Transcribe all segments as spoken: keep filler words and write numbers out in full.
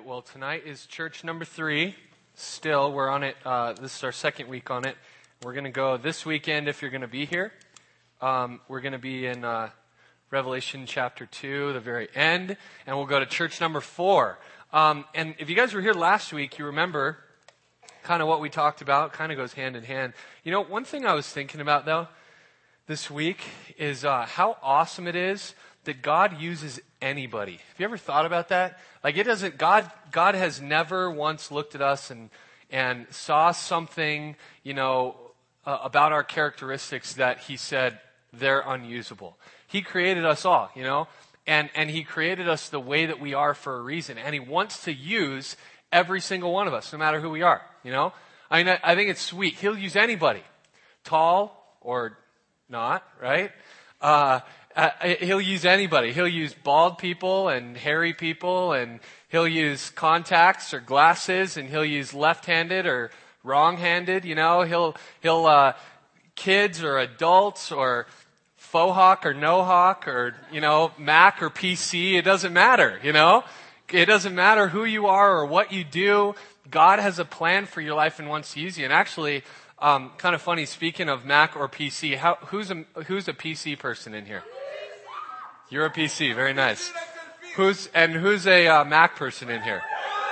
right, well, tonight is church number three. Still, we're on it. Uh, this is our second week on it. We're going to go this weekend if you're going to be here. Um, we're going to be in uh, Revelation chapter two, the very end, and we'll go to church number four. Um, and if you guys were here last week, you remember kind of what we talked about. Kind of goes hand in hand. You know, one thing I was thinking about, though, this week is uh, how awesome it is that God uses anybody. Have you ever thought about that? Like, it doesn't, God, God has never once looked at us and, and saw something, you know, uh, about our characteristics that he said they're unusable. He created us all, you know, and, and he created us the way that we are for a reason. And he wants to use every single one of us, no matter who we are, you know. I mean, I, I think it's sweet. He'll use anybody, tall or not, right? Uh, Uh, he'll use anybody. He'll use bald people and hairy people, and he'll use contacts or glasses, and he'll use left-handed or wrong-handed, you know. He'll, he'll, uh, kids or adults or faux hawk or no hawk or, you know, Mac or P C. It doesn't matter, you know. It doesn't matter who you are or what you do. God has a plan for your life and wants to use you. And actually, um, kind of funny, speaking of Mac or P C, how, who's a, who's a P C person in here? You're a P C, very nice. Who's and who's a uh, Mac person in here?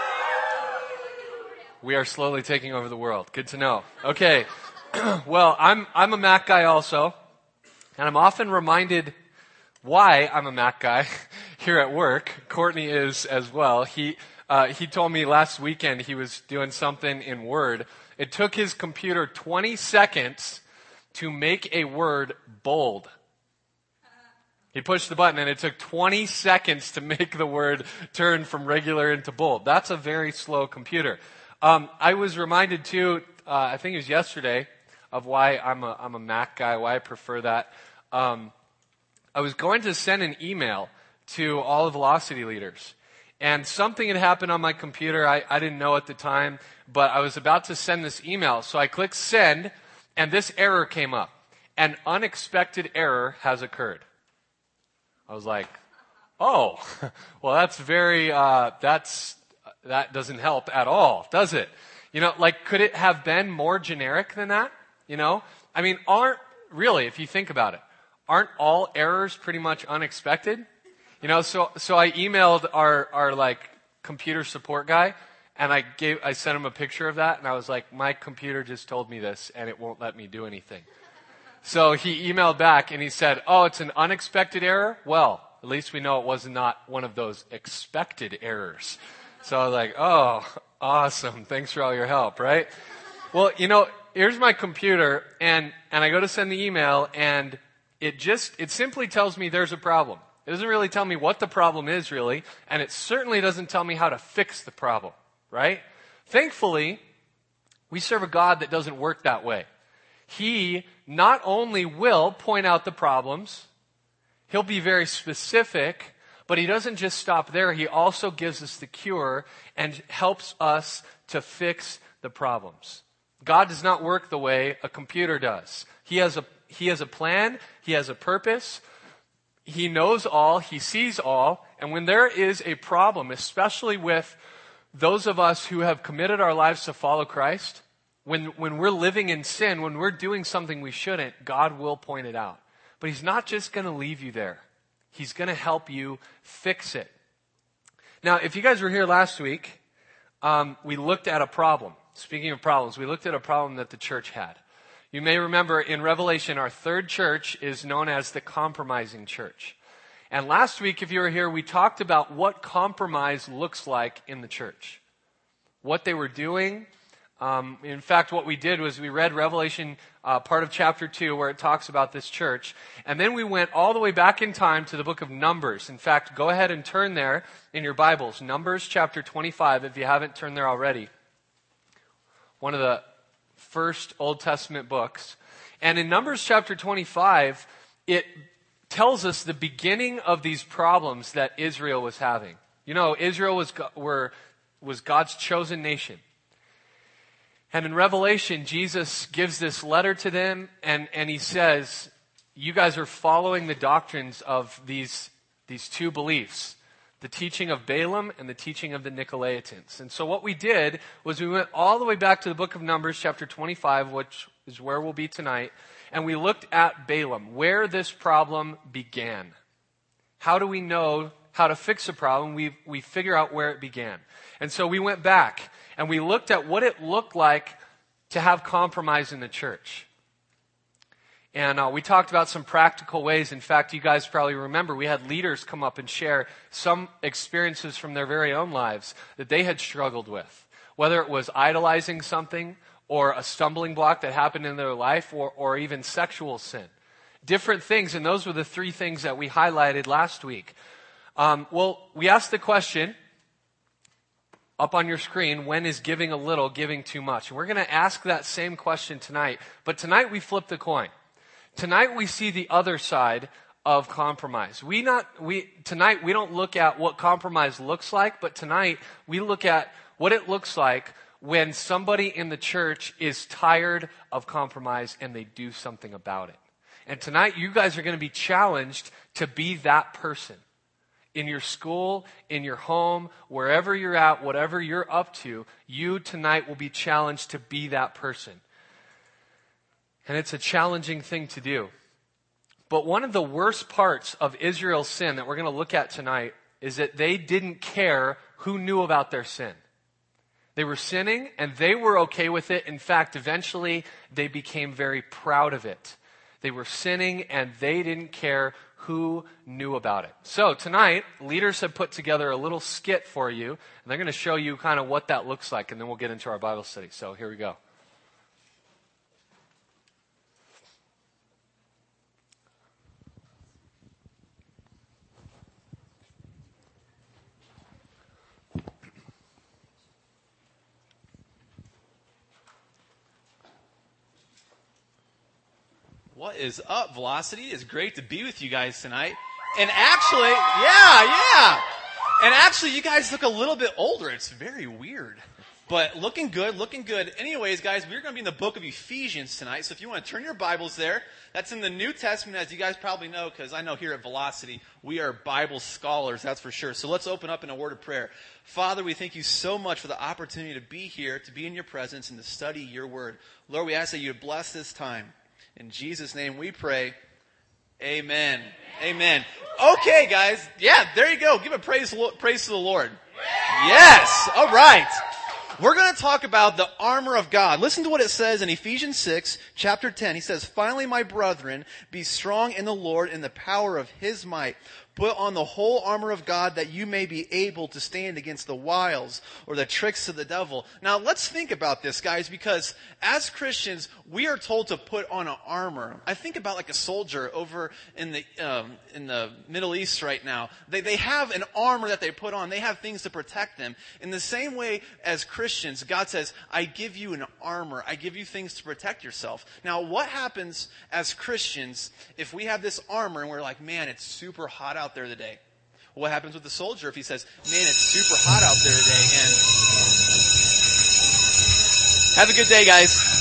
We are slowly taking over the world. Good to know. Okay, well, I'm I'm a Mac guy also, and I'm often reminded why I'm a Mac guy here at work. Courtney is as well. He uh, he told me last weekend he was doing something in Word. It took his computer twenty seconds to make a word bold. He pushed the button and it took twenty seconds to make the word turn from regular into bold. That's a very slow computer. Um, I was reminded too, uh, I think it was yesterday, of why I'm a, I'm a Mac guy, why I prefer that. Um, I was going to send an email to all the Velocity leaders. And something had happened on my computer. I, I didn't know at the time, but I was about to send this email. So I clicked send, and this error came up. An unexpected error has occurred. I was like, oh, well, that's very, uh, that's, that doesn't help at all, does it? You know, like, could it have been more generic than that? You know, I mean, aren't, really, if you think about it, aren't all errors pretty much unexpected? You know, so, so I emailed our, our, like, computer support guy, and I gave, I sent him a picture of that, and I was like, my computer just told me this, and it won't let me do anything. So he emailed back and he said, oh, it's an unexpected error? Well, at least we know it was not one of those expected errors. So I was like, oh, awesome. Thanks for all your help, right? Well, you know, here's my computer and, and I go to send the email and it just, it simply tells me there's a problem. It doesn't really tell me what the problem is really, and it certainly doesn't tell me how to fix the problem, right? Thankfully, we serve a God that doesn't work that way. He not only will point out the problems, he'll be very specific, but he doesn't just stop there. He also gives us the cure and helps us to fix the problems. God does not work the way a computer does. He has a, he has a plan. He has a purpose. He knows all. He sees all. And when there is a problem, especially with those of us who have committed our lives to follow Christ, When when we're living in sin, when we're doing something we shouldn't, God will point it out. But he's not just going to leave you there. He's going to help you fix it. Now, if you guys were here last week, um, we looked at a problem. Speaking of problems, we looked at a problem that the church had. You may remember in Revelation, our third church is known as the compromising church. And last week, if you were here, we talked about what compromise looks like in the church. What they were doing. Um, in fact, what we did was we read Revelation, uh, part of chapter two, where it talks about this church. And then we went all the way back in time to the book of Numbers. In fact, go ahead and turn there in your Bibles. Numbers chapter twenty-five, if you haven't turned there already. One of the first Old Testament books. And in Numbers chapter twenty-five, it tells us the beginning of these problems that Israel was having. You know, Israel was, were, was God's chosen nation. And in Revelation, Jesus gives this letter to them, and, and he says, you guys are following the doctrines of these, these two beliefs. the teaching of Balaam and the teaching of the Nicolaitans. And so what we did was we went all the way back to the book of Numbers, chapter twenty-five, which is where we'll be tonight, and we looked at Balaam, where this problem began. How do we know how to fix a problem? We we figure out where it began. And so we went back and we looked at what it looked like to have compromise in the church. And uh, we talked about some practical ways. In fact, you guys probably remember we had leaders come up and share some experiences from their very own lives that they had struggled with. Whether it was idolizing something or a stumbling block that happened in their life or, or even sexual sin. Different things, and those were the three things that we highlighted last week. Um, well, we asked the question up on your screen, when is giving a little, giving too much? And we're going to ask that same question tonight. But tonight we flip the coin. Tonight we see the other side of compromise. We not we tonight we don't look at what compromise looks like, but tonight we look at what it looks like when somebody in the church is tired of compromise and they do something about it. And tonight you guys are going to be challenged to be that person. In your school, in your home, wherever you're at, whatever you're up to, you tonight will be challenged to be that person. And it's a challenging thing to do. But one of the worst parts of Israel's sin that we're going to look at tonight is that they didn't care who knew about their sin. They were sinning and they were okay with it. In fact, eventually they became very proud of it. They were sinning and they didn't care who knew about it. So tonight, leaders have put together a little skit for you, and they're going to show you kind of what that looks like, and then we'll get into our Bible study. So here we go. What is up, Velocity? It's great to be with you guys tonight. And actually, yeah, yeah. And actually, you guys look a little bit older. It's very weird. But looking good, looking good. Anyways, guys, we're going to be in the book of Ephesians tonight. So if you want to turn your Bibles there, that's in the New Testament, as you guys probably know, because I know here at Velocity, we are Bible scholars, that's for sure. So let's open up in a word of prayer. Father, we thank you so much for the opportunity to be here, to be in your presence, and to study your word. Lord, we ask that you would bless this time. In Jesus' name we pray. Amen. Amen. Okay, guys. Yeah, there you go. Give a praise, praise to the Lord. Yes. All right. We're going to talk about the armor of God. Listen to what it says in Ephesians six, chapter ten. He says, "Finally, my brethren, be strong in the Lord in the power of his might. Put on the whole armor of God that you may be able to stand against the wiles or the tricks of the devil." Now, let's think about this, guys, because as Christians, we are told to put on an armor. I think about like a soldier over in the um, in the Middle East right now. They they have an armor that they put on. They have things to protect them. In the same way as Christians, God says, "I give you an armor. I give you things to protect yourself." Now, what happens as Christians if we have this armor and we're like, "Man, it's super hot out there today"? What happens with the soldier if he says, "Man, it's super hot out there today," and have a good day, guys.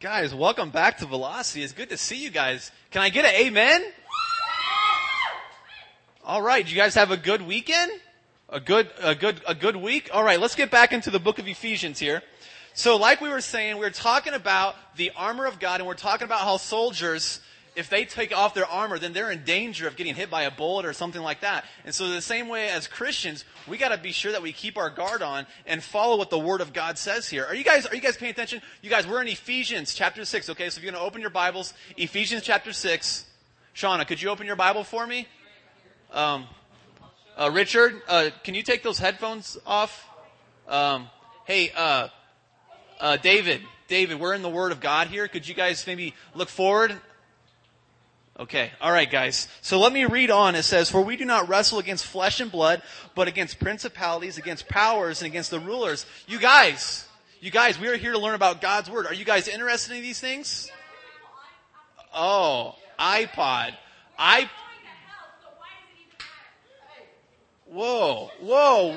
Guys, welcome back to Velocity. It's good to see you guys. Can I get an amen? All right. Did you guys have a good weekend? A good, a good, a good week? All right. Let's get back into the book of Ephesians here. So like we were saying, we we're talking about the armor of God, and we're talking about how soldiers, if they take off their armor, then they're in danger of getting hit by a bullet or something like that. And so the same way as Christians, we got to be sure that we keep our guard on and follow what the Word of God says here. Are you guys, are you guys paying attention? You guys, we're in Ephesians chapter six, okay? So if you're going to open your Bibles, Ephesians chapter six. Shauna, could you open your Bible for me? Um, uh, Richard, uh, can you take those headphones off? Um, hey, uh, uh, David, David, we're in the Word of God here. Could you guys maybe look forward? Okay, all right, guys. So let me read on. It says, "For we do not wrestle against flesh and blood, but against principalities, against powers, and against the rulers." You guys, you guys, we are here to learn about God's Word. Are you guys interested in these things? Oh, iPod. I. Whoa, whoa.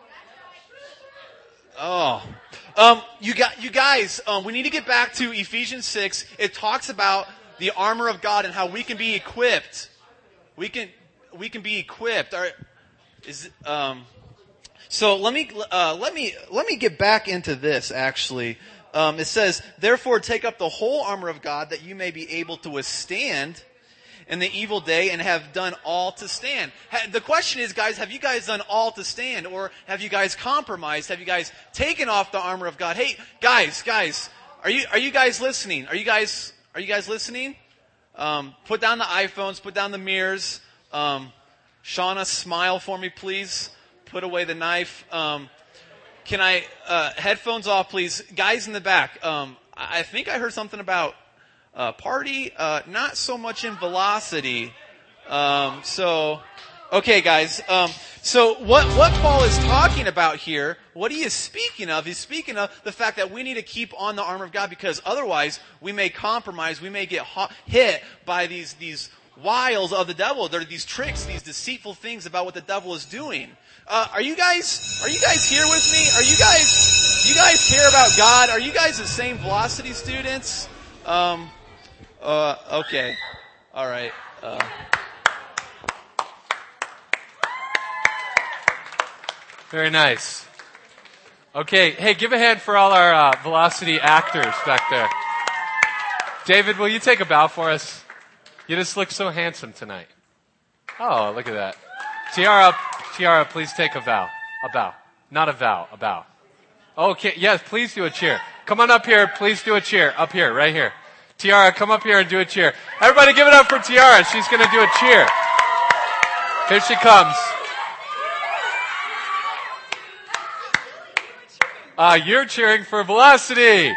Oh. Um, you got, you guys, um, we need to get back to Ephesians six. It talks about the armor of God and how we can be equipped. We can, we can be equipped. All right. Is, um, so let me, uh, let me, let me get back into this actually. Um, it says, "Therefore take up the whole armor of God that you may be able to withstand in the evil day and have done all to stand." The question is, guys, have you guys done all to stand, or have you guys compromised? Have you guys taken off the armor of God? Hey, guys, guys, are you, are you guys listening? Are you guys, are you guys listening? Um, put down the iPhones, put down the mirrors. Um, Shauna, smile for me, please. Put away the knife. Um, can I, uh, headphones off, please. Guys in the back, um, I think I heard something about Uh, party, uh, not so much in Velocity. Um, so, okay, guys. Um, so what, what Paul is talking about here, what he is speaking of, he's speaking of the fact that we need to keep on the armor of God, because otherwise we may compromise, we may get hot, hit by these, these wiles of the devil. There are these tricks, these deceitful things about what the devil is doing. Uh, are you guys, are you guys here with me? Are you guys, do you guys care about God? Are you guys the same Velocity students? Um, Uh, okay. All right. Uh. Very nice. Okay. Hey, give a hand for all our uh, Velocity actors back there. David, will you take a bow for us? You just look so handsome tonight. Oh, look at that. Tiara, Tiara, please take a vow. A bow. Not a vow, a bow. Okay. Yes, please do a cheer. Come on up here. Please do a cheer. Up here, right here. Tiara, come up here and do a cheer. Everybody give it up for Tiara. She's going to do a cheer. Here she comes. Uh, you're cheering for Velocity.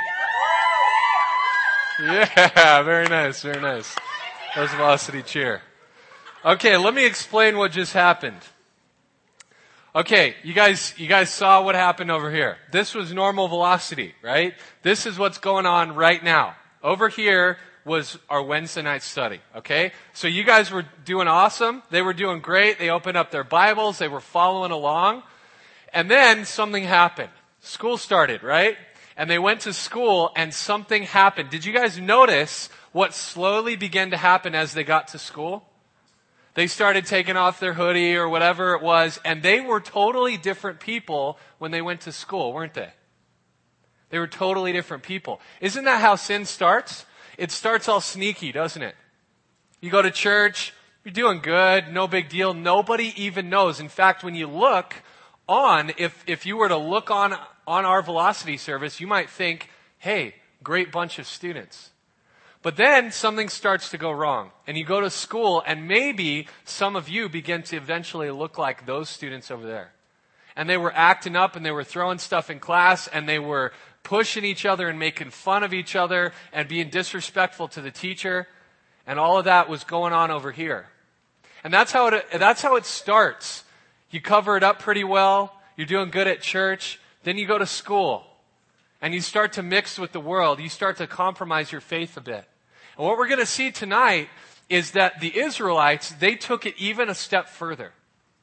Yeah, very nice, very nice. That was a Velocity cheer. Okay, let me explain what just happened. Okay, you guys, you guys saw what happened over here. This was normal Velocity, right? This is what's going on right now. Over here was our Wednesday night study, okay? So you guys were doing awesome. They were doing great. They opened up their Bibles. They were following along. And then something happened. School started, right? And they went to school and something happened. Did you guys notice what slowly began to happen as they got to school? They started taking off their hoodie or whatever it was, and they were totally different people when they went to school, weren't they? They were totally different people. Isn't that how sin starts? It starts all sneaky, doesn't it? You go to church, you're doing good, no big deal. Nobody even knows. In fact, when you look on, if, if you were to look on, on our Velocity service, you might think, hey, great bunch of students. But then something starts to go wrong. And you go to school, and maybe some of you begin to eventually look like those students over there. And they were acting up, and they were throwing stuff in class, and they were pushing each other and making fun of each other and being disrespectful to the teacher. And all of that was going on over here. And that's how it, that's how it starts. You cover it up pretty well. You're doing good at church. Then you go to school and you start to mix with the world. You start to compromise your faith a bit. And what we're going to see tonight is that the Israelites, they took it even a step further.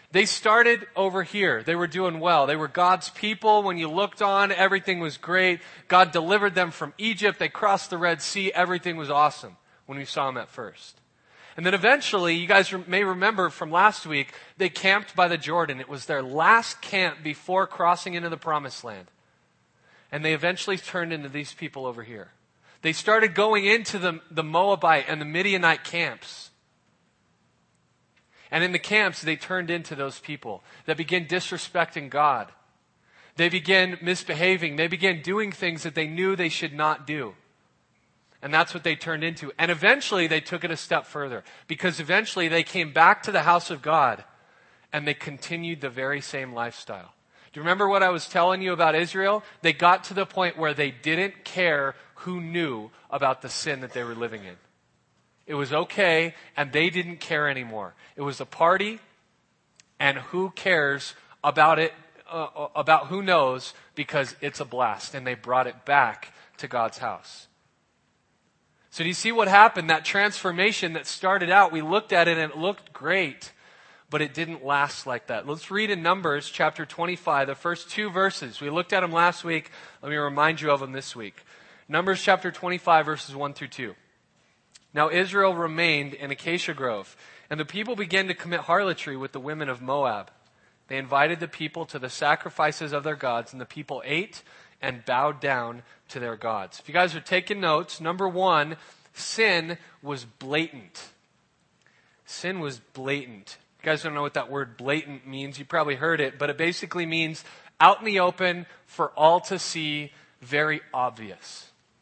They started over here. They were doing well. They were God's people. When you looked on, everything was great. God delivered them from Egypt. They crossed the Red Sea. Everything was awesome when we saw them at first. And then eventually, you guys may remember from last week, they camped by the Jordan. It was their last camp before crossing into the Promised Land. And they eventually turned into these people over here. They started going into the, the Moabite and the Midianite camps. And in the camps, they turned into those people that began disrespecting God. They began misbehaving. They began doing things that they knew they should not do. And that's what they turned into. And eventually, they took it a step further. Because eventually, they came back to the house of God. And they continued the very same lifestyle. Do you remember what I was telling you about Israel? They got to the point where they didn't care who knew about the sin that they were living in. It was okay, and they didn't care anymore. It was a party, and who cares about it, uh, about who knows, because it's a blast. And they brought it back to God's house. So do you see what happened? That transformation that started out, we looked at it and it looked great, but it didn't last like that. Let's read in Numbers chapter twenty-five, the first two verses. We looked at them last week. Let me remind you of them this week. Numbers chapter twenty-five, verses one through two. Now Israel remained in Acacia Grove, and the people began to commit harlotry with the women of Moab. They invited the people to the sacrifices of their gods, and the people ate and bowed down to their gods. If you guys are taking notes, number one, sin was blatant. Sin was blatant. If you guys don't know what that word blatant means, you probably heard it, but it basically means out in the open for all to see, very obvious.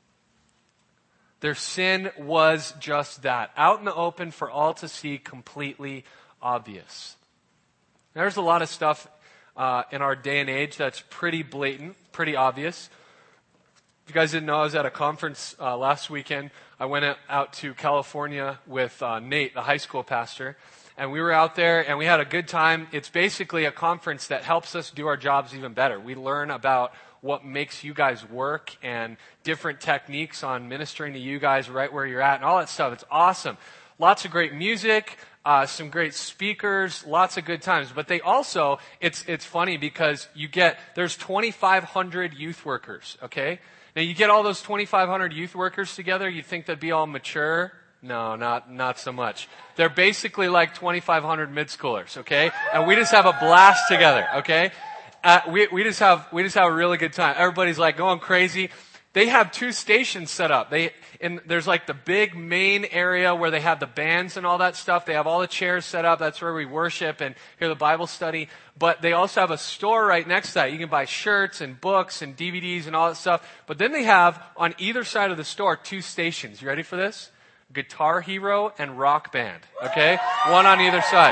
Their sin was just that. Out in the open for all to see, completely obvious. There's a lot of stuff uh, in our day and age that's pretty blatant, pretty obvious. If you guys didn't know, I was at a conference uh, last weekend. I went out to California with uh, Nate, the high school pastor. And we were out there and we had a good time. It's basically a conference that helps us do our jobs even better. We learn about what makes you guys work and different techniques on ministering to you guys right where you're at and all that stuff. It's awesome. Lots of great music, uh, some great speakers, lots of good times. But they also, it's it's funny because you get, there's twenty-five hundred youth workers, okay? Now you get all those twenty-five hundred youth workers together, you think they'd be all mature? No, not not so much. They're basically like twenty-five hundred mid-schoolers, okay? And we just have a blast together, okay? Uh, we, we just have, we just have a really good time. Everybody's like going crazy. They have two stations set up. They, and there's like the big main area where they have the bands and all that stuff. They have all the chairs set up. That's where we worship and hear the Bible study. But they also have a store right next to that. You can buy shirts and books and D V Ds and all that stuff. But then they have on either side of the store two stations. You ready for this? Guitar Hero and Rock Band. Okay? One on either side.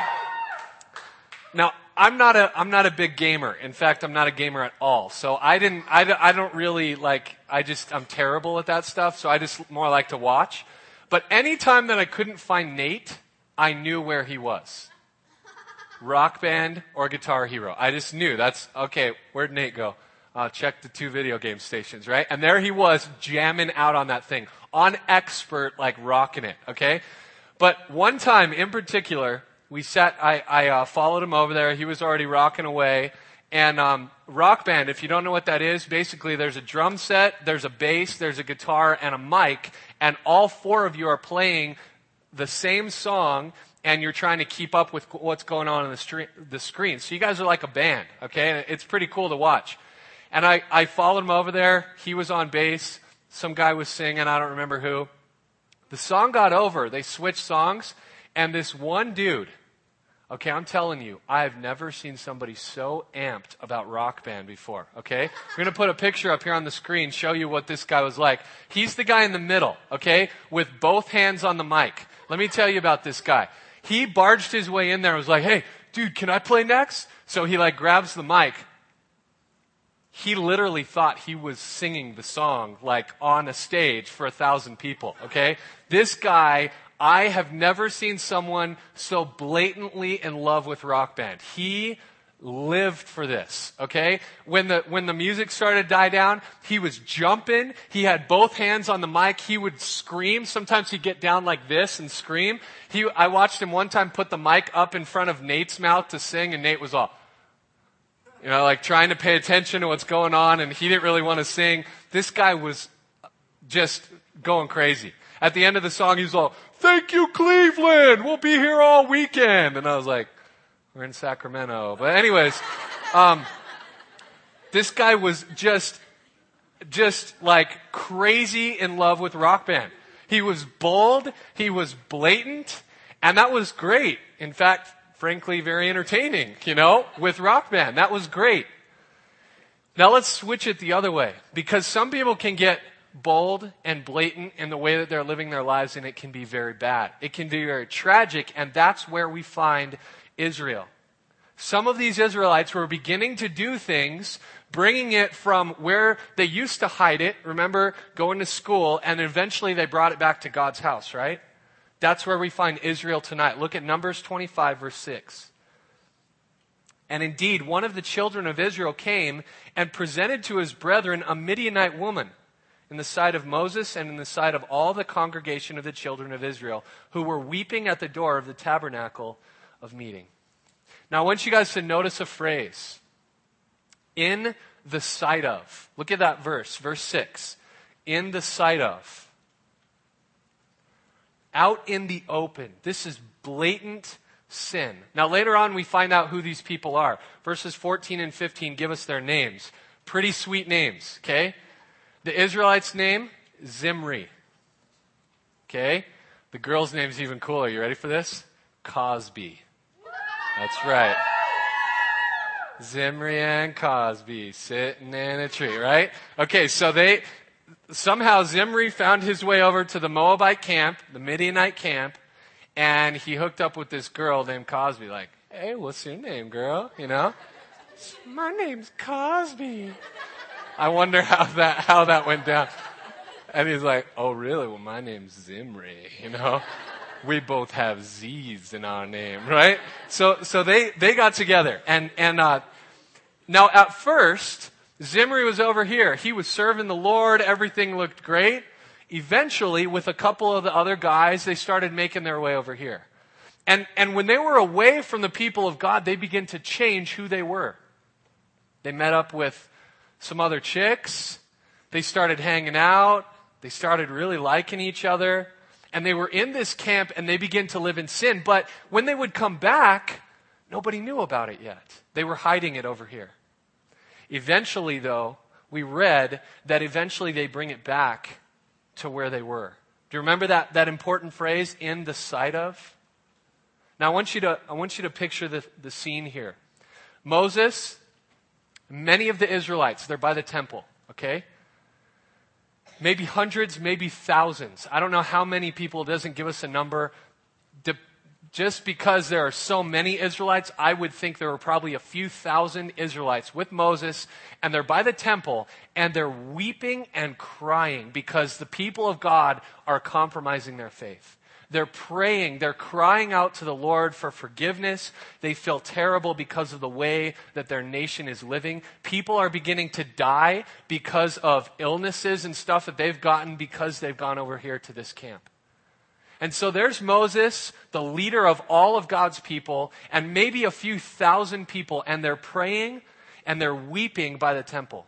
Now, I'm not a, I'm not a big gamer. In fact, I'm not a gamer at all. So I didn't, I, I don't really like, I just, I'm terrible at that stuff. So I just more like to watch. But anytime that I couldn't find Nate, I knew where he was. Rock Band or Guitar Hero. I just knew. That's, okay, where'd Nate go? Uh, check the two video game stations, right? And there he was jamming out on that thing. On expert, like rocking it, okay? But one time in particular, we sat, I, I uh, followed him over there. He was already rocking away. And um, Rock Band, if you don't know what that is, basically there's a drum set, there's a bass, there's a guitar, and a mic. And all four of you are playing the same song, and you're trying to keep up with what's going on on the, stre- the screen. So you guys are like a band, okay? And it's pretty cool to watch. And I, I followed him over there. He was on bass. Some guy was singing. I don't remember who. The song got over. They switched songs. And this one dude, okay, I'm telling you, I've never seen somebody so amped about Rock Band before, okay? We're going to put a picture up here on the screen, show you what this guy was like. He's the guy in the middle, okay, with both hands on the mic. Let me tell you about this guy. He barged his way in there and was like, hey, dude, can I play next? So he like grabs the mic. He literally thought he was singing the song like on a stage for a thousand people, okay? This guy, I have never seen someone so blatantly in love with Rock Band. He lived for this, okay? When the, when the music started to die down, he was jumping. He had both hands on the mic. He would scream. Sometimes he'd get down like this and scream. He, I watched him one time put the mic up in front of Nate's mouth to sing, and Nate was all, you know, like trying to pay attention to what's going on, and he didn't really want to sing. This guy was just going crazy. At the end of the song, he was all, "Thank you, Cleveland. We'll be here all weekend." And I was like, we're in Sacramento. But anyways, um, this guy was just, just like crazy in love with Rock Band. He was bold. He was blatant. And that was great. In fact, frankly, very entertaining, you know, with Rock Band. That was great. Now let's switch it the other way. Because some people can get bold and blatant in the way that they're living their lives, and it can be very bad. It can be very tragic, and that's where we find Israel. Some of these Israelites were beginning to do things, bringing it from where they used to hide it, remember, going to school, and eventually they brought it back to God's house, right? That's where we find Israel tonight. Look at Numbers twenty-five, verse six. "And indeed, one of the children of Israel came and presented to his brethren a Midianite woman in the sight of Moses and in the sight of all the congregation of the children of Israel, who were weeping at the door of the tabernacle of meeting." Now, I want you guys to notice a phrase. In the sight of. Look at that verse, verse six. In the sight of. Out in the open. This is blatant sin. Now, later on, we find out who these people are. Verses fourteen and fifteen give us their names. Pretty sweet names, okay? The Israelites' name, Zimri. Okay? The girl's name's even cooler. You ready for this? Cosby. That's right. Zimri and Cosby sitting in a tree, right? Okay, so they, somehow Zimri found his way over to the Moabite camp, the Midianite camp, and he hooked up with this girl named Cosby. Like, "Hey, what's your name, girl?" You know? "My name's Cosby." I wonder how that, how that went down. And he's like, "Oh, really? Well, my name's Zimri, you know? We both have Z's in our name," right? So, so they, they got together. And, and, uh, now at first, Zimri was over here. He was serving the Lord. Everything looked great. Eventually, with a couple of the other guys, they started making their way over here. And, and when they were away from the people of God, they began to change who they were. They met up with some other chicks. They started hanging out. They started really liking each other. And they were in this camp, and they began to live in sin. But when they would come back, nobody knew about it yet. They were hiding it over here. Eventually, though, we read that eventually they bring it back to where they were. Do you remember that, that important phrase, in the sight of? Now, I want you to, I want you to picture the, the scene here. Moses, many of the Israelites, they're by the temple, okay? Maybe hundreds, maybe thousands. I don't know how many people. It doesn't give us a number. De- just because there are so many Israelites, I would think there were probably a few thousand Israelites with Moses, and they're by the temple, and they're weeping and crying because the people of God are compromising their faith. They're praying, they're crying out to the Lord for forgiveness. They feel terrible because of the way that their nation is living. People are beginning to die because of illnesses and stuff that they've gotten because they've gone over here to this camp. And so there's Moses, the leader of all of God's people, and maybe a few thousand people, and they're praying and they're weeping by the temple.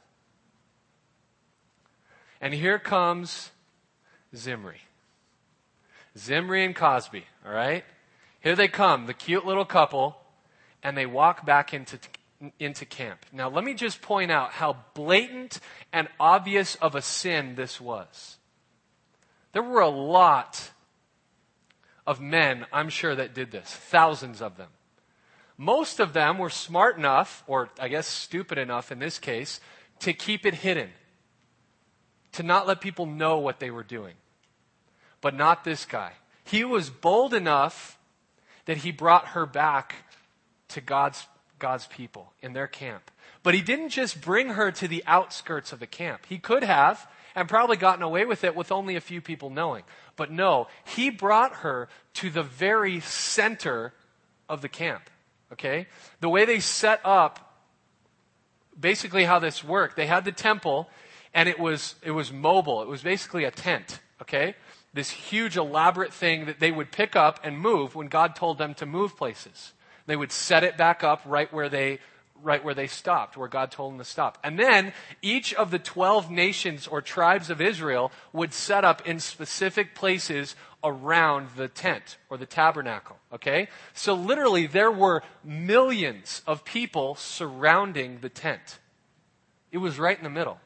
And here comes Zimri. Zimri and Cosby, all right? Here they come, the cute little couple, and they walk back into, into camp. Now, let me just point out how blatant and obvious of a sin this was. There were a lot of men, I'm sure, that did this, thousands of them. Most of them were smart enough, or I guess stupid enough in this case, to keep it hidden, to not let people know what they were doing. But not this guy. He was bold enough that he brought her back to God's, God's people in their camp. But he didn't just bring her to the outskirts of the camp. He could have, and probably gotten away with it with only a few people knowing. But no, he brought her to the very center of the camp. okay? The way they set up, basically how this worked, they had the temple, and it was it was mobile. It was basically a tent, okay? This huge elaborate thing that they would pick up and move when God told them to move places. They would set it back up right where they right where they stopped, where God told them to stop. And then each of the twelve nations or tribes of Israel would set up in specific places around the tent or the tabernacle, okay? So literally there were millions of people surrounding the tent. It was right in the middle.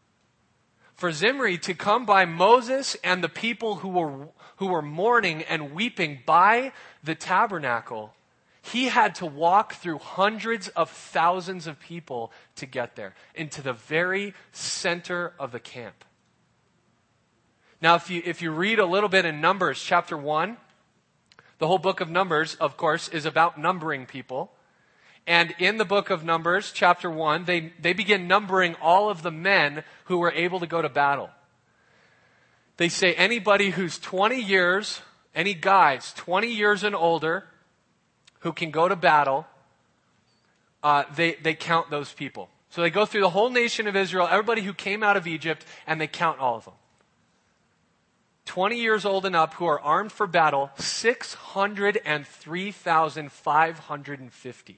For Zimri to come by Moses and the people who were who were mourning and weeping by the tabernacle, he had to walk through hundreds of thousands of people to get there, into the very center of the camp. Now, if you if you read a little bit in Numbers chapter one, the whole book of Numbers, of course, is about numbering people. And in the book of Numbers, chapter one, they, they begin numbering all of the men who were able to go to battle. They say anybody who's twenty years, any guys twenty years and older who can go to battle, uh, they, they count those people. So they go through the whole nation of Israel, everybody who came out of Egypt, and they count all of them. twenty years old and up who are armed for battle, six hundred three thousand five hundred fifty.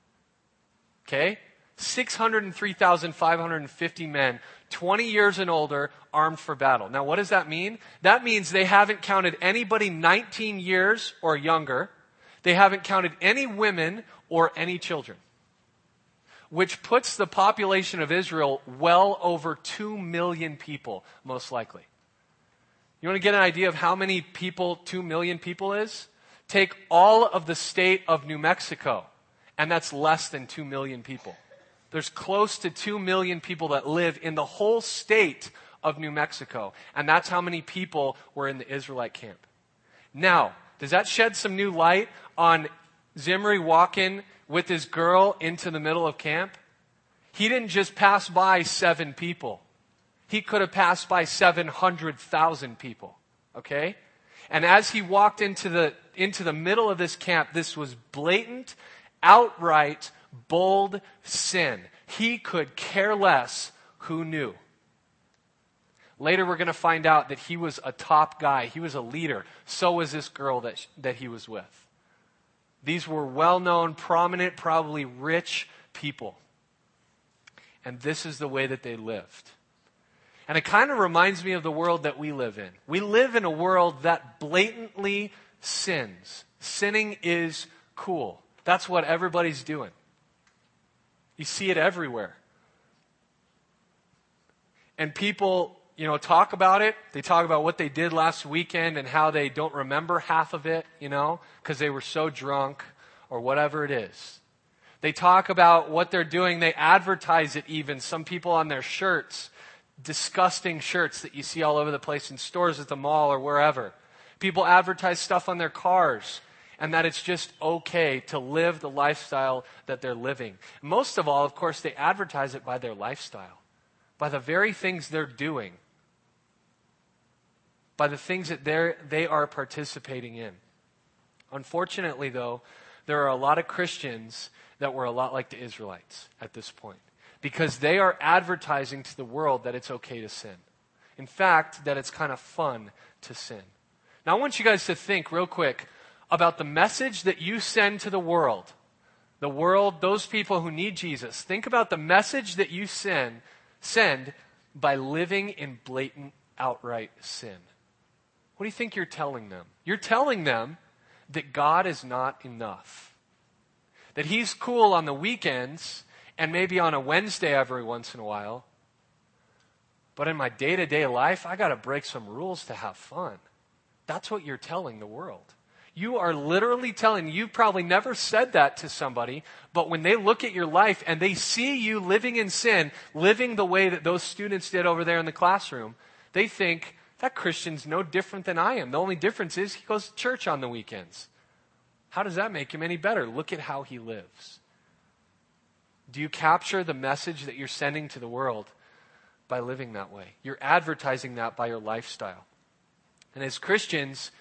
Okay? six hundred three thousand five hundred fifty men, twenty years and older, armed for battle. Now, what does that mean? That means they haven't counted anybody nineteen years or younger. They haven't counted any women or any children, which puts the population of Israel well over two million people, most likely. You want to get an idea of how many people two million people is? Take all of the state of New Mexico, and that's less than two million people. There's close to two million people that live in the whole state of New Mexico, and that's how many people were in the Israelite camp. Now, does that shed some new light on Zimri walking with his girl into the middle of camp? He didn't just pass by seven people. He could have passed by seven hundred thousand people, okay? And as he walked into the into the middle of this camp, this was blatant, outright, bold sin. He could care less who knew. Later we're going to find out that he was a top guy. He was a leader. So was this girl that, that he was with. These were well-known, prominent, probably rich people. And this is the way that they lived. And it kind of reminds me of the world that we live in. We live in a world that blatantly sins. Sinning is cool. That's what everybody's doing. You see it everywhere. And people, you know, talk about it. They talk about what they did last weekend and how they don't remember half of it, you know, because they were so drunk or whatever it is. They talk about what they're doing. They advertise it even. Some people on their shirts, disgusting shirts that you see all over the place in stores at the mall or wherever. People advertise stuff on their cars, and that it's just okay to live the lifestyle that they're living. Most of all, of course, they advertise it by their lifestyle, by the very things they're doing, by the things that they're, they are participating in. Unfortunately, though, there are a lot of Christians that were a lot like the Israelites at this point, because they are advertising to the world that it's okay to sin. In fact, that it's kind of fun to sin. Now, I want you guys to think real quick about the message that you send to the world. The world, those people who need Jesus. Think about the message that you send, send by living in blatant, outright sin. What do you think you're telling them? You're telling them that God is not enough. That He's cool on the weekends and maybe on a Wednesday every once in a while. But in my day-to-day life, I got to break some rules to have fun. That's what you're telling the world. You are literally telling, you've probably never said that to somebody, but when they look at your life and they see you living in sin, living the way that those students did over there in the classroom, they think, that Christian's no different than I am. The only difference is he goes to church on the weekends. How does that make him any better? Look at how he lives. Do you capture the message that you're sending to the world by living that way? You're advertising that by your lifestyle. And as Christians,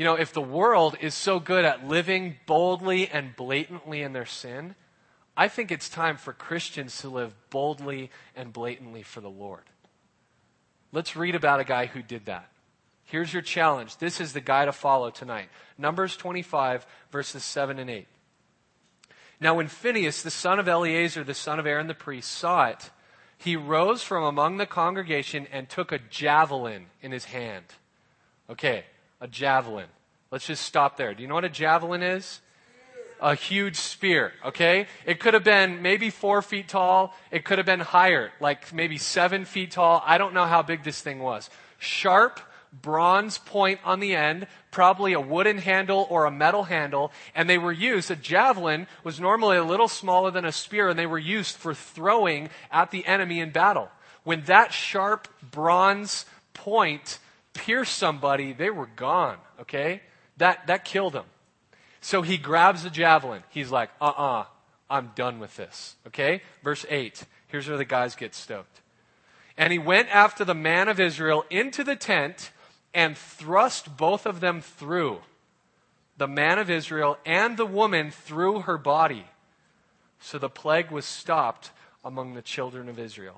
You know, if the world is so good at living boldly and blatantly in their sin, I think it's time for Christians to live boldly and blatantly for the Lord. Let's read about a guy who did that. Here's your challenge. This is the guy to follow tonight. Numbers twenty-five, verses seven and eight. Now when Phinehas, the son of Eleazar, the son of Aaron the priest, saw it, he rose from among the congregation and took a javelin in his hand. Okay, a javelin. Let's just stop there. Do you know what a javelin is? A huge spear, okay? It could have been maybe four feet tall. It could have been higher, like maybe seven feet tall. I don't know how big this thing was. Sharp bronze point on the end, probably a wooden handle or a metal handle, and they were used, a javelin was normally a little smaller than a spear, and they were used for throwing at the enemy in battle. When that sharp bronze point pierced somebody, they were gone, okay? That, that killed them. So he grabs the javelin. He's like, uh-uh, I'm done with this, okay? Verse eight, here's where the guys get stoked. And he went after the man of Israel into the tent and thrust both of them through, the man of Israel and the woman through her body. So the plague was stopped among the children of Israel.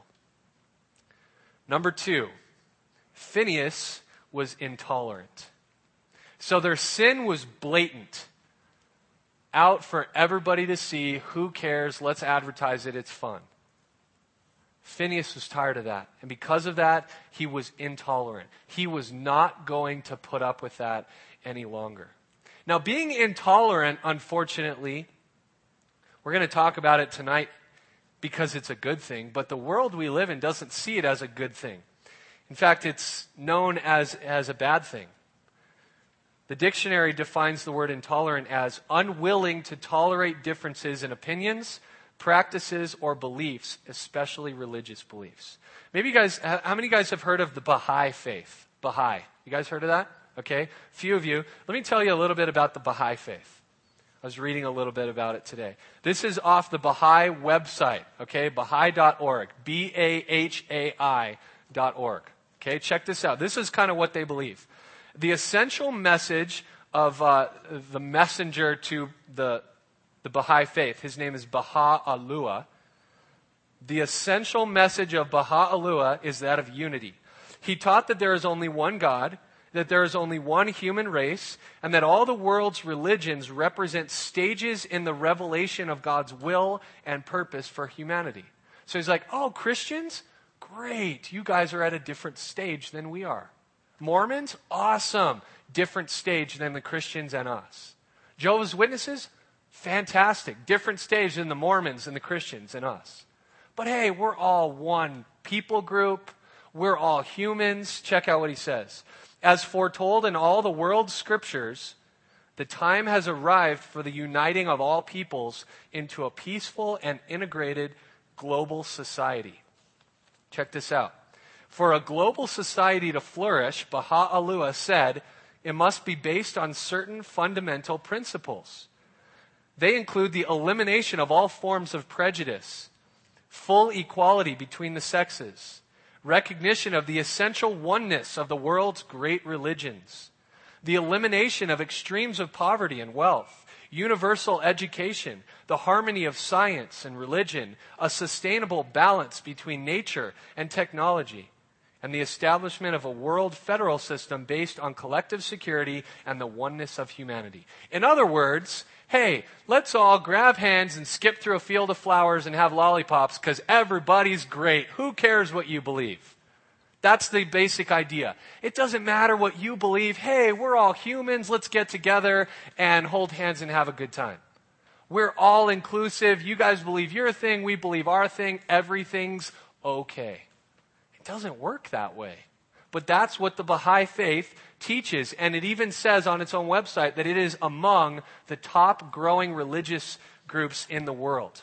Number two, Phinehas was intolerant. So their sin was blatant, out for everybody to see. Who cares? Let's advertise it. It's fun. Phinehas was tired of that. And because of that, he was intolerant. He was not going to put up with that any longer. Now, being intolerant, unfortunately, we're going to talk about it tonight because it's a good thing, but the world we live in doesn't see it as a good thing. In fact, it's known as, as a bad thing. The dictionary defines the word intolerant as unwilling to tolerate differences in opinions, practices, or beliefs, especially religious beliefs. Maybe you guys, how many guys have heard of the Baha'i faith? Baha'i. You guys heard of that? Okay. Few of you. Let me tell you a little bit about the Baha'i faith. I was reading a little bit about it today. This is off the Baha'i website. Okay. Baha'i dot org. B A H A I dot org. Okay. Check this out. This is kind of what they believe. The essential message of uh, the messenger to the the Baha'i faith, his name is Baha'u'llah. The essential message of Baha'u'llah is that of unity. He taught that there is only one God, that there is only one human race, and that all the world's religions represent stages in the revelation of God's will and purpose for humanity. So he's like, oh, Christians? Great. You guys are at a different stage than we are. Mormons? Awesome. Different stage than the Christians and us. Jehovah's Witnesses? Fantastic. Different stage than the Mormons and the Christians and us. But hey, we're all one people group. We're all humans. Check out what he says. As foretold in all the world's scriptures, the time has arrived for the uniting of all peoples into a peaceful and integrated global society. Check this out. For a global society to flourish, Baha'u'llah said, it must be based on certain fundamental principles. They include the elimination of all forms of prejudice, full equality between the sexes, recognition of the essential oneness of the world's great religions, the elimination of extremes of poverty and wealth, universal education, the harmony of science and religion, a sustainable balance between nature and technology, and the establishment of a world federal system based on collective security and the oneness of humanity. In other words, hey, let's all grab hands and skip through a field of flowers and have lollipops because everybody's great. Who cares what you believe? That's the basic idea. It doesn't matter what you believe. Hey, we're all humans. Let's get together and hold hands and have a good time. We're all inclusive. You guys believe your thing. We believe our thing. Everything's okay. It doesn't work that way. But that's what the Baha'i faith teaches. And it even says on its own website that it is among the top growing religious groups in the world.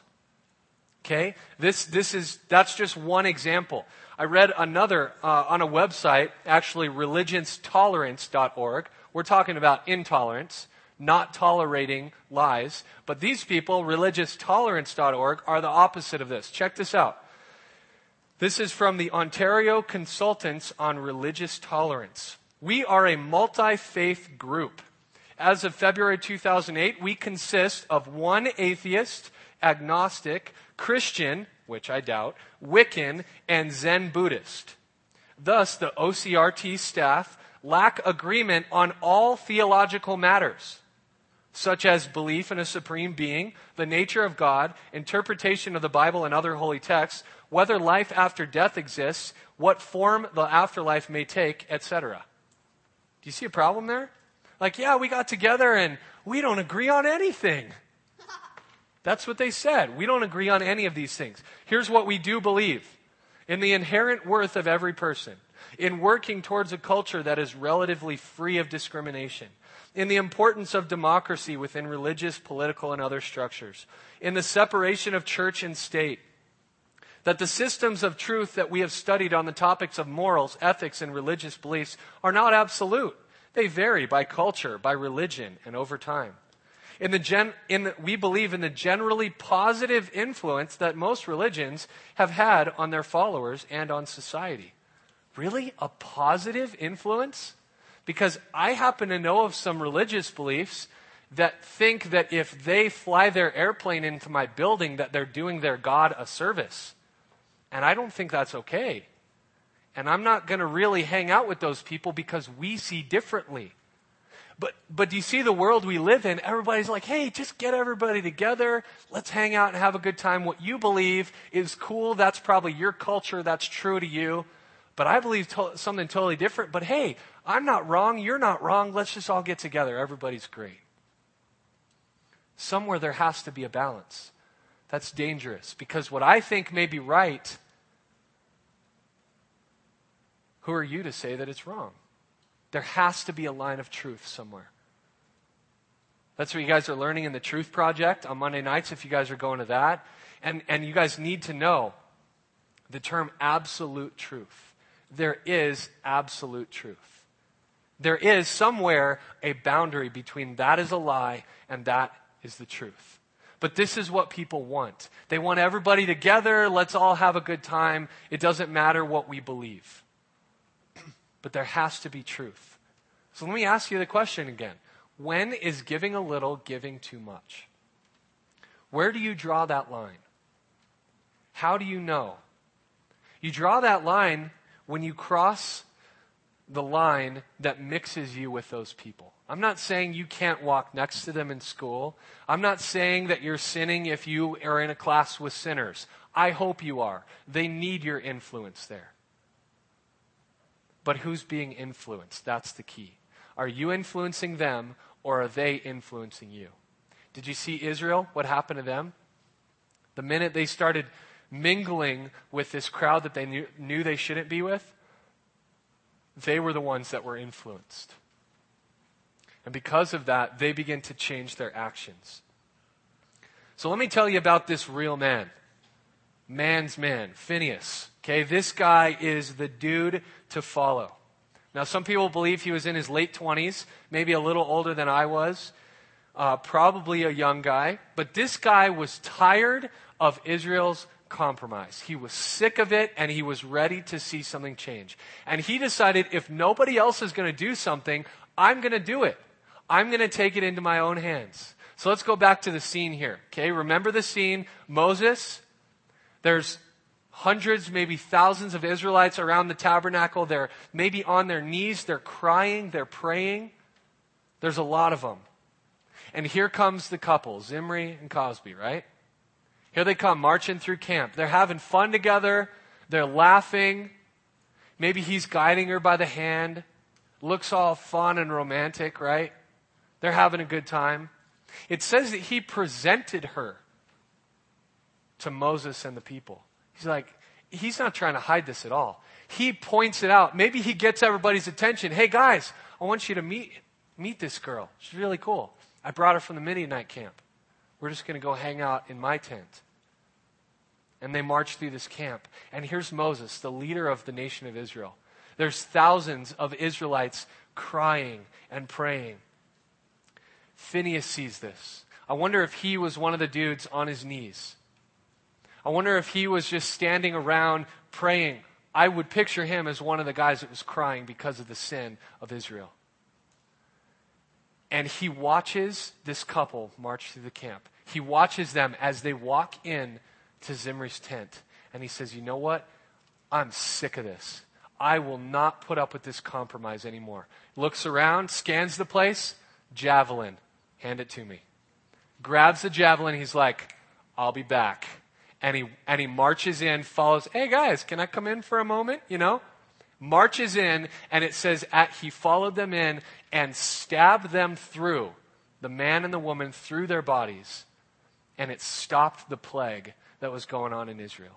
Okay? This, this is, that's just one example. I read another uh, on a website, actually religions tolerance dot org. We're talking about intolerance, not tolerating lies. But these people, religious tolerance dot org, are the opposite of this. Check this out. This is from the Ontario Consultants on Religious Tolerance. We are a multi-faith group as of February two thousand eight, we consist of one atheist, agnostic, Christian, which I doubt, Wiccan, and Zen Buddhist. Thus, the O C R T staff lack agreement on all theological matters, such as belief in a supreme being, the nature of God, interpretation of the Bible and other holy texts, whether life after death exists, what form the afterlife may take, et cetera. Do you see a problem there? Like, yeah, we got together and we don't agree on anything. That's what they said. We don't agree on any of these things. Here's what we do believe. In the inherent worth of every person. In working towards a culture that is relatively free of discrimination. In the importance of democracy within religious, political, and other structures. In the separation of church and state. That the systems of truth that we have studied on the topics of morals, ethics, and religious beliefs are not absolute. They vary by culture, by religion, and over time. In the gen, in the, we believe in the generally positive influence that most religions have had on their followers and on society. Really? A positive influence? Because I happen to know of some religious beliefs that think that if they fly their airplane into my building, that they're doing their God a service. And I don't think that's okay. And I'm not going to really hang out with those people because we see differently. But but do you see the world we live in? Everybody's like, hey, just get everybody together. Let's hang out and have a good time. What you believe is cool. That's probably your culture. That's true to you. But I believe to- something totally different. But hey, I'm not wrong. You're not wrong. Let's just all get together. Everybody's great. Somewhere there has to be a balance. That's dangerous because what I think may be right, who are you to say that it's wrong? There has to be a line of truth somewhere. That's what you guys are learning in the Truth Project on Monday nights if you guys are going to that. And, and you guys need to know the term absolute truth. There is absolute truth. There is somewhere a boundary between that is a lie and that is the truth. But this is what people want. They want everybody together. Let's all have a good time. It doesn't matter what we believe. But there has to be truth. So let me ask you the question again. When is giving a little giving too much? Where do you draw that line? How do you know? You draw that line when you cross the line that mixes you with those people. I'm not saying you can't walk next to them in school. I'm not saying that you're sinning if you are in a class with sinners. I hope you are. They need your influence there. But who's being influenced? That's the key. Are you influencing them or are they influencing you? Did you see Israel? What happened to them? The minute they started mingling with this crowd that they knew, knew they shouldn't be with, they were the ones that were influenced. And because of that, they begin to change their actions. So let me tell you about this real man. Man's man, Phineas. Okay, this guy is the dude to follow. Now, some people believe he was in his late twenties, maybe a little older than I was, uh, probably a young guy. But this guy was tired of Israel's compromise. He was sick of it, and he was ready to see something change. And he decided, if nobody else is going to do something, I'm going to do it. I'm going to take it into my own hands. So let's go back to the scene here. Okay, remember the scene. Moses, there's hundreds, maybe thousands of Israelites around the tabernacle. They're maybe on their knees. They're crying. They're praying. There's a lot of them. And here comes the couple, Zimri and Cosby, right? Here they come marching through camp. They're having fun together. They're laughing. Maybe he's guiding her by the hand. Looks all fun and romantic, right? They're having a good time. It says that he presented her to Moses and the people. He's like, he's not trying to hide this at all. He points it out. Maybe he gets everybody's attention. Hey guys, I want you to meet meet this girl. She's really cool. I brought her from the Midianite camp. We're just going to go hang out in my tent. And they march through this camp. And here's Moses, the leader of the nation of Israel. There's thousands of Israelites crying and praying. Phineas sees this. I wonder if he was one of the dudes on his knees. I wonder if he was just standing around praying. I would picture him as one of the guys that was crying because of the sin of Israel. and he watches this couple march through the camp. He watches them as they walk in to Zimri's tent. And he says, you know what? I'm sick of this. I will not put up with this compromise anymore. Looks around, scans the place, javelin. Hand it to me. Grabs the javelin. He's like, I'll be back. And he, and he marches in, follows, hey guys, can I come in for a moment? You know? Marches in, and it says at, he followed them in and stabbed them through, the man and the woman, through their bodies. And it stopped the plague that was going on in Israel.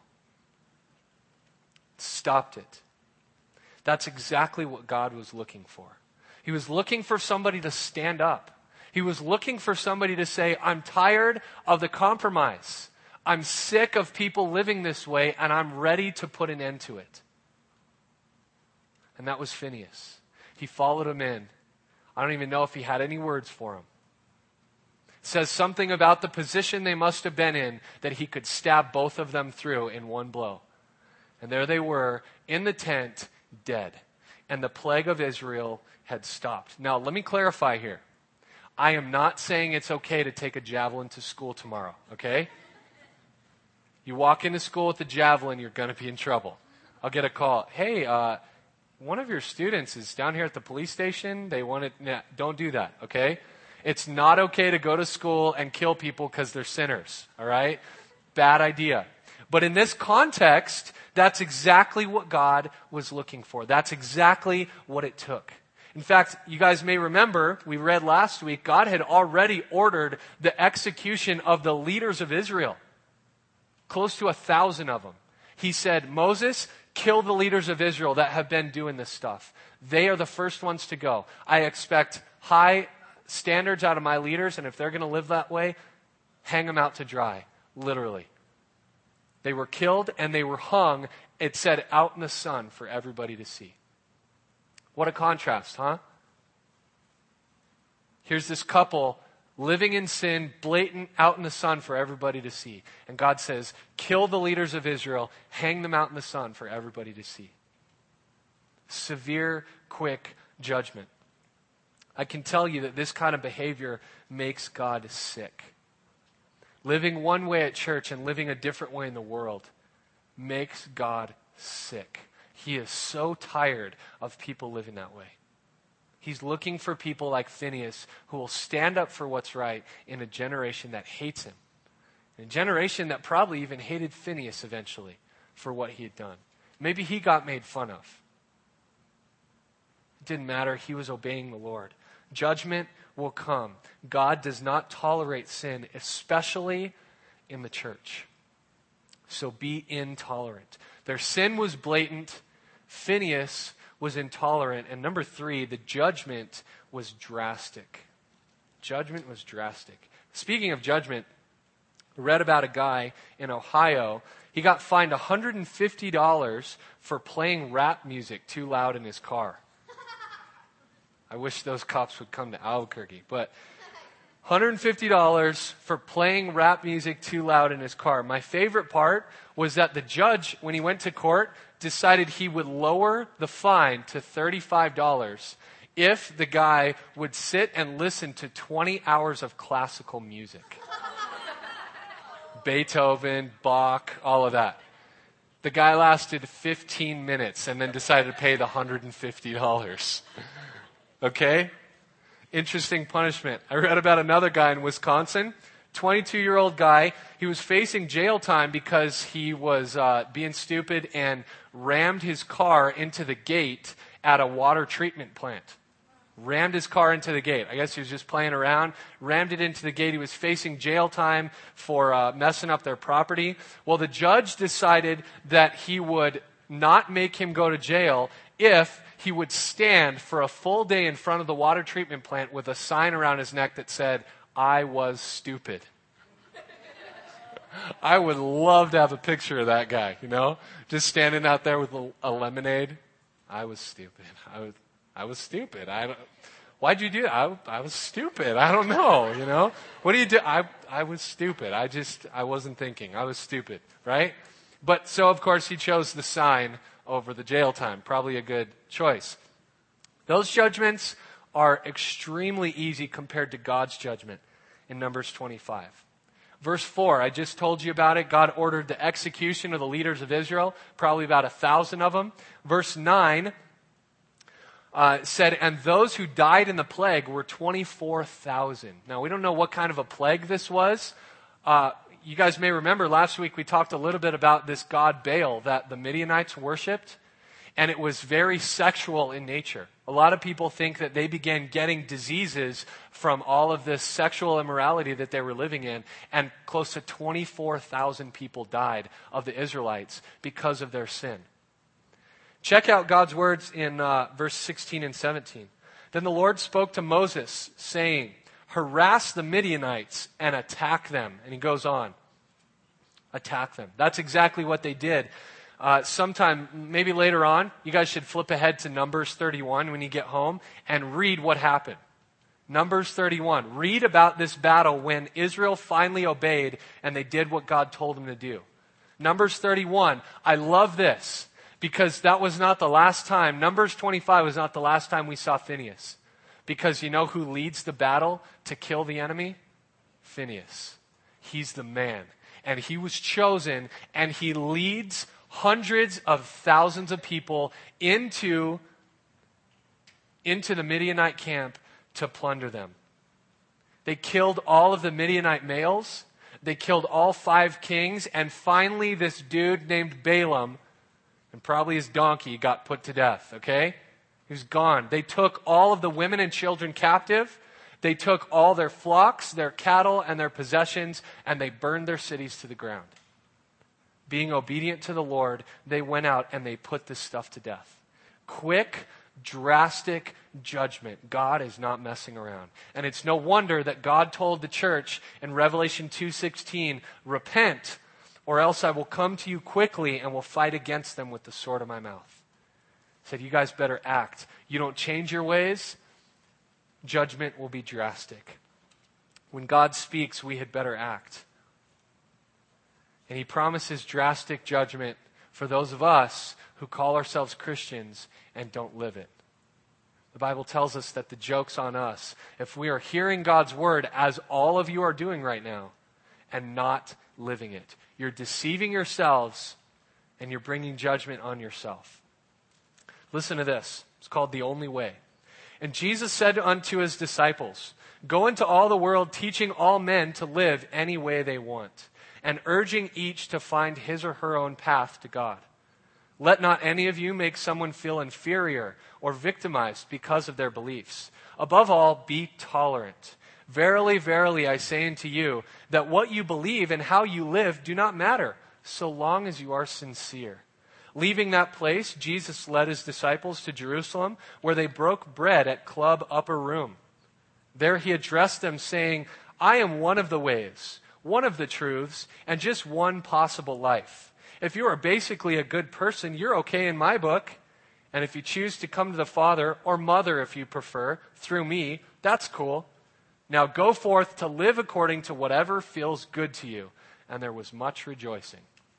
Stopped it. That's exactly what God was looking for. He was looking for somebody to stand up. He was looking for somebody to say, I'm tired of the compromise. I'm sick of people living this way, and I'm ready to put an end to it. And that was Phinehas. He followed him in. I don't even know if he had any words for him. It says something about the position they must have been in that he could stab both of them through in one blow. And there they were in the tent, dead. And the plague of Israel had stopped. Now, let me clarify here. I am not saying it's okay to take a javelin to school tomorrow, okay? You walk into school with a javelin, you're going to be in trouble. I'll get a call. Hey, uh, one of your students is down here at the police station. They want to, nah, don't do that, okay? It's not okay to go to school and kill people because they're sinners, all right? Bad idea. But in this context, that's exactly what God was looking for. That's exactly what it took. In fact, you guys may remember, we read last week, God had already ordered the execution of the leaders of Israel. Close to a thousand of them. He said, Moses, kill the leaders of Israel that have been doing this stuff. They are the first ones to go. I expect high standards out of my leaders, and if they're going to live that way, hang them out to dry, literally. They were killed and they were hung, it said, out in the sun for everybody to see. What a contrast, huh? Here's this couple living in sin, blatant, out in the sun for everybody to see. And God says, kill the leaders of Israel, hang them out in the sun for everybody to see. Severe, quick judgment. I can tell you that this kind of behavior makes God sick. Living one way at church and living a different way in the world makes God sick. He is so tired of people living that way. He's looking for people like Phinehas who will stand up for what's right in a generation that hates him. In a generation that probably even hated Phinehas eventually for what he had done. Maybe he got made fun of. It didn't matter. He was obeying the Lord. Judgment will come. God does not tolerate sin, especially in the church. So be intolerant. Their sin was blatant. Phinehas was intolerant. And number three, the judgment was drastic. Judgment was drastic. Speaking of judgment, I read about a guy in Ohio. He got fined one hundred fifty dollars for playing rap music too loud in his car. I wish those cops would come to Albuquerque. But one hundred fifty dollars for playing rap music too loud in his car. My favorite part was that the judge, when he went to court, decided he would lower the fine to thirty-five dollars if the guy would sit and listen to twenty hours of classical music. Beethoven, Bach, all of that. The guy lasted fifteen minutes and then decided to pay the one hundred fifty dollars. Okay? Interesting punishment. I read about another guy in Wisconsin, twenty-two-year-old guy. He was facing jail time because he was uh, being stupid and rammed his car into the gate at a water treatment plant. Rammed his car into the gate. I guess he was just playing around. Rammed it into the gate. He was facing jail time for uh, messing up their property. Well, the judge decided that he would not make him go to jail if he would stand for a full day in front of the water treatment plant with a sign around his neck that said, I was stupid. I would love to have a picture of that guy, you know, just standing out there with a, a lemonade. I was stupid. I was, I was stupid. I don't, why'd you do that? I, I was stupid. I don't know, you know. What do you do? I, I was stupid. I just, I wasn't thinking. I was stupid, right? But so, of course, he chose the sign over the jail time. Probably a good choice. Those judgments are extremely easy compared to God's judgment in Numbers twenty-five. Verse four, I just told you about it. God ordered the execution of the leaders of Israel, probably about a thousand of them. Verse nine uh, said, and those who died in the plague were twenty-four thousand. Now, we don't know what kind of a plague this was. Uh, you guys may remember last week we talked a little bit about this god Baal that the Midianites worshipped. And it was very sexual in nature. A lot of people think that they began getting diseases from all of this sexual immorality that they were living in. And close to twenty-four thousand people died of the Israelites because of their sin. Check out God's words in uh, verse sixteen and seventeen. Then the Lord spoke to Moses, saying, harass the Midianites and attack them. And he goes on. Attack them. That's exactly what they did. Uh, sometime, maybe later on, you guys should flip ahead to Numbers thirty-one when you get home and read what happened. Numbers thirty-one. Read about this battle when Israel finally obeyed and they did what God told them to do. Numbers thirty-one. I love this because that was not the last time. Numbers twenty-five was not the last time we saw Phinehas. Because you know who leads the battle to kill the enemy? Phinehas. He's the man. And he was chosen and he leads hundreds of thousands of people into, into the Midianite camp to plunder them. They killed all of the Midianite males. They killed all five kings. And finally, this dude named Balaam, and probably his donkey, got put to death, okay? He was gone. They took all of the women and children captive. They took all their flocks, their cattle, and their possessions, and they burned their cities to the ground. Being obedient to the Lord, they went out and they put this stuff to death. Quick, drastic judgment. God is not messing around. And it's no wonder that God told the church in Revelation two sixteen, repent, or else I will come to you quickly and will fight against them with the sword of my mouth. He said, you guys better act. You don't change your ways, judgment will be drastic. When God speaks, we had better act. And he promises drastic judgment for those of us who call ourselves Christians and don't live it. The Bible tells us that the joke's on us if we are hearing God's word as all of you are doing right now and not living it. You're deceiving yourselves and you're bringing judgment on yourself. Listen to this. It's called the only way. And Jesus said unto his disciples, go into all the world teaching all men to live any way they want, and urging each to find his or her own path to God. Let not any of you make someone feel inferior or victimized because of their beliefs. Above all, be tolerant. Verily, verily, I say unto you, that what you believe and how you live do not matter, so long as you are sincere. Leaving that place, Jesus led his disciples to Jerusalem, where they broke bread at Club Upper Room. There he addressed them, saying, I am one of the ways, one of the truths, and just one possible life. If you are basically a good person, you're okay in my book. And if you choose to come to the Father, or Mother if you prefer, through me, that's cool. Now go forth to live according to whatever feels good to you. And there was much rejoicing.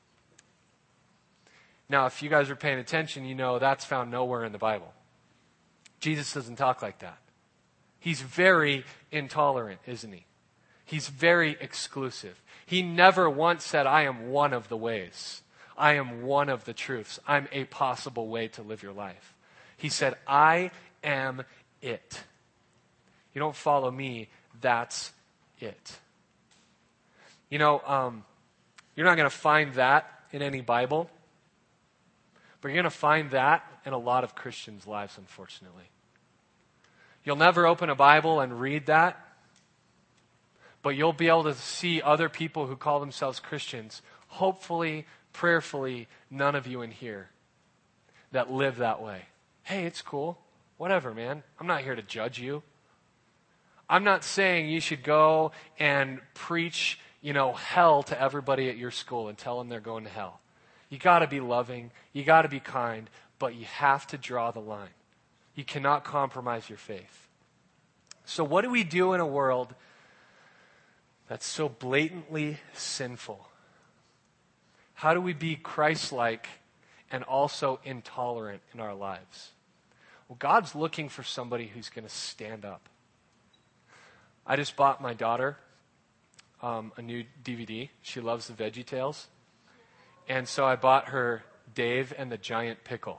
Now, if you guys are paying attention, you know that's found nowhere in the Bible. Jesus doesn't talk like that. He's very intolerant, isn't he? He's very exclusive. He never once said, I am one of the ways. I am one of the truths. I'm a possible way to live your life. He said, I am it. You don't follow me, that's it. You know, um, you're not going to find that in any Bible, but you're going to find that in a lot of Christians' lives, unfortunately. You'll never open a Bible and read that, but you'll be able to see other people who call themselves Christians, hopefully, prayerfully, none of you in here, that live that way. Hey, it's cool. Whatever, man. I'm not here to judge you. I'm not saying you should go and preach, you know, hell to everybody at your school and tell them they're going to hell. You got to be loving. You got to be kind, but you have to draw the line. You cannot compromise your faith. So what do we do in a world that's so blatantly sinful? How do we be Christ-like and also intolerant in our lives? Well, God's looking for somebody who's going to stand up. I just bought my daughter um, a new D V D. She loves the Veggie Tales. And so I bought her Dave and the Giant Pickle.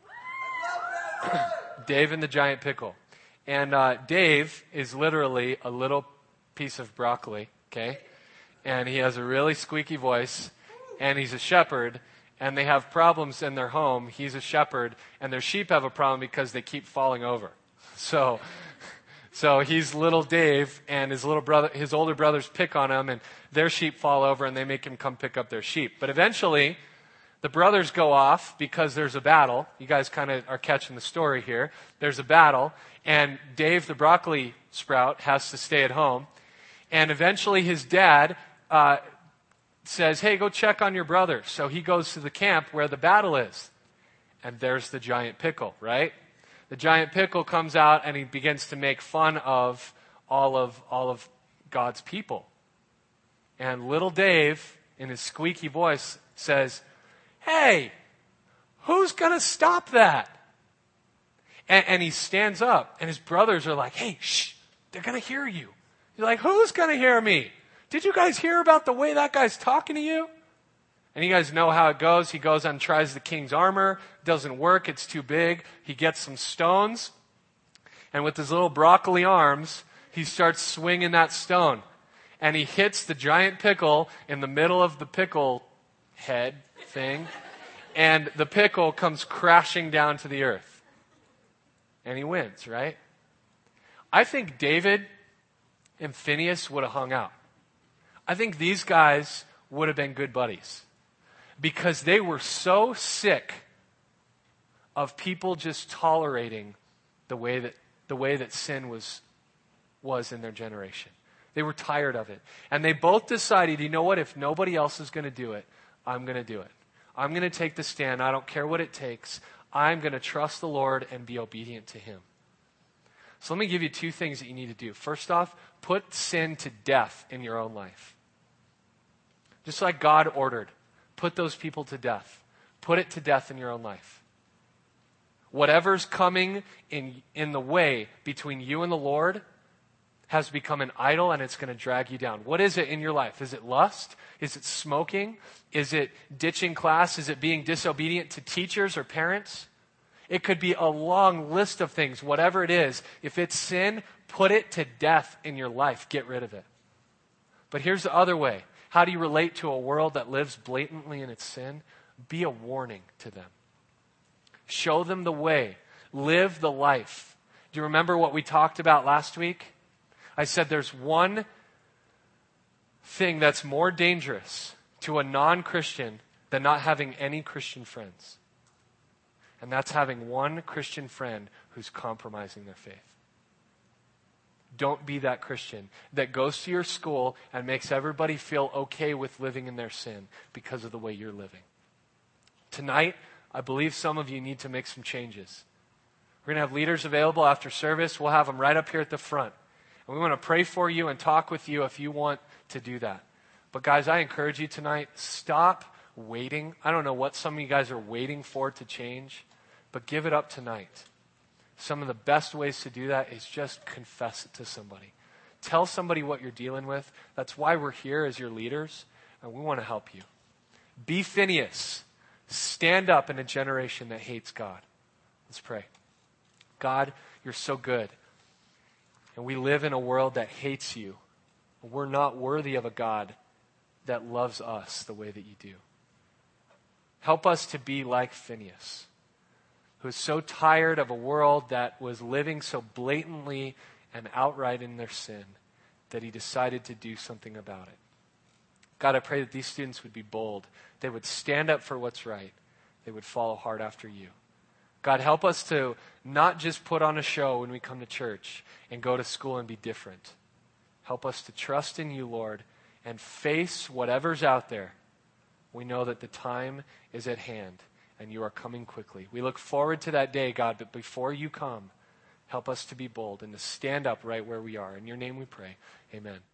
Dave and the Giant Pickle. And uh, Dave is literally a little piece of broccoli, okay? And he has a really squeaky voice, and he's a shepherd, and they have problems in their home. He's a shepherd, and their sheep have a problem because they keep falling over. So, so he's little Dave, and his little brother, his older brothers pick on him, and their sheep fall over, and they make him come pick up their sheep. But eventually, the brothers go off because there's a battle. You guys kind of are catching the story here. There's a battle, and Dave, the broccoli sprout, has to stay at home. And eventually his dad uh, says, hey, go check on your brother. So he goes to the camp where the battle is. And there's the giant pickle, right? The giant pickle comes out and he begins to make fun of all of all of God's people. And little Dave, in his squeaky voice, says, hey, who's going to stop that? And, and he stands up, and his brothers are like, hey, shh, they're going to hear you. He's like, who's going to hear me? Did you guys hear about the way that guy's talking to you? And you guys know how it goes. He goes and tries the king's armor. Doesn't work. It's too big. He gets some stones. And with his little broccoli arms, he starts swinging that stone. And he hits the giant pickle in the middle of the pickle head thing. And the pickle comes crashing down to the earth. And he wins, right? I think David and Phineas would have hung out. I think these guys would have been good buddies. Because they were so sick of people just tolerating the way that the way that sin was was in their generation. They were tired of it. And they both decided, you know what, if nobody else is going to do it, I'm going to do it. I'm going to take the stand. I don't care what it takes. I'm going to trust the Lord and be obedient to Him. So let me give you two things that you need to do. First off, put sin to death in your own life. Just like God ordered. Put those people to death. Put it to death in your own life. Whatever's coming in, in the way between you and the Lord has become an idol, and it's going to drag you down. What is it in your life? Is it lust? Is it smoking? Is it ditching class? Is it being disobedient to teachers or parents? It could be a long list of things. Whatever it is, if it's sin, put it to death in your life. Get rid of it. But here's the other way. How do you relate to a world that lives blatantly in its sin? Be a warning to them. Show them the way. Live the life. Do you remember what we talked about last week? I said there's one thing that's more dangerous to a non-Christian than not having any Christian friends. And that's having one Christian friend who's compromising their faith. Don't be that Christian that goes to your school and makes everybody feel okay with living in their sin because of the way you're living. Tonight, I believe some of you need to make some changes. We're going to have leaders available after service. We'll have them right up here at the front. And we want to pray for you and talk with you if you want to do that. But guys, I encourage you tonight, stop waiting. I don't know what some of you guys are waiting for to change, but give it up tonight. Some of the best ways to do that is just confess it to somebody. Tell somebody what you're dealing with. That's why we're here as your leaders, and we want to help you. Be Phineas. Stand up in a generation that hates God. Let's pray. God, you're so good. And we live in a world that hates you. We're not worthy of a God that loves us the way that you do. Help us to be like Phineas, who is so tired of a world that was living so blatantly and outright in their sin that he decided to do something about it. God, I pray that these students would be bold. They would stand up for what's right. They would follow hard after you. God, help us to not just put on a show when we come to church and go to school and be different. Help us to trust in you, Lord, and face whatever's out there. We know that the time is at hand and you are coming quickly. We look forward to that day, God, but before you come, help us to be bold and to stand up right where we are. In your name we pray. Amen.